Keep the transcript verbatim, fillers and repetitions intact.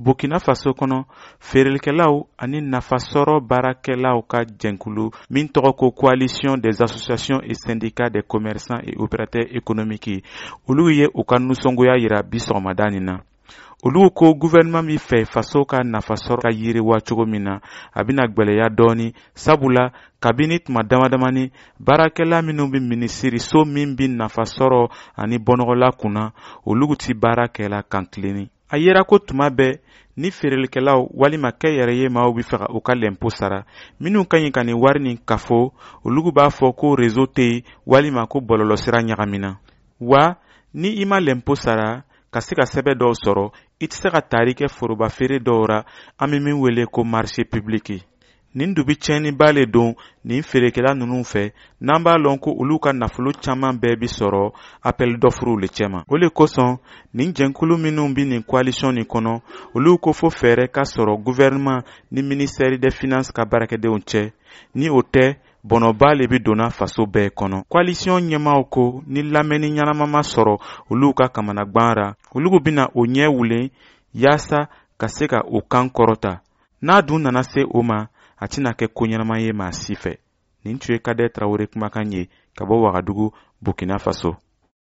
Burkina Faso kɔnɔ feerelikɛlaw ani nafasɔrɔ baarakɛlaw ka jɛnkulu min tɔgɔ ko Coalition des associations et syndicats des commerçants et opérateurs économiques olu ye u ka nusɔngoya yira bi sɔgɔmada nin na. Olu ko gouvernement min fɛ faso ka nafasɔrɔ ka yiriwa cogo min na a bɛna gwɛlɛya dɔɔni sabula kabini tuma damadamani baarakɛla minnu bɛ minisiriso min bɛ nafasɔrɔ ani bɔnɔgɔla kunna olu ti baara kɛla kan tilenni. A yera ko tuma bɛɛ ni feerelikɛlaw walima kɛ yɛrɛ ye maaw bɛ fɛ ka u ka lɛnpo sara minnu ka ɲi ka nin wari nin kafo olu b'a fɔ ko réseau tɛ yen walima ko bɔlɔlɔsira ɲagamina. Wa ni i ma lɛnpo sara ka se ka sɛbɛ dɔw sɔrɔ i tɛ se ka taari kɛ foroba feere dɔw ra an bɛ min wele ko marché public. Nin dubi tiɲɛniba le don nin feerekɛla ninnu fɛ n'an b'a lɔn ko olu ka nafolo caman bɛɛ bi sɔrɔ appel d'offre le cɛma. O le kosɔn nin jɛnkulu minnu bi nin coalition nin kɔnɔ olu ko fo fɛɛrɛ ka sɔrɔ gouvernement ni ministère des finances ka baarakɛdenw cɛ ni o tɛ bɔnɔba le bi donna faso bɛɛ kɔnɔ. Coalition ɲɛmaw ko ni lamɛnni ɲanama ma sɔrɔ olu ka kamanagwan ra olu bina o ɲɛ wulen yaasa ka se ka o kan kɔrɔta. N'a dun nana se o ma a tɛna kɛ ko ɲɛnama ye maa si fɛ. Nin tun ye Kadɛ Tarawele kumakan ye ka bɔ Wagadugu, Burkina Faso.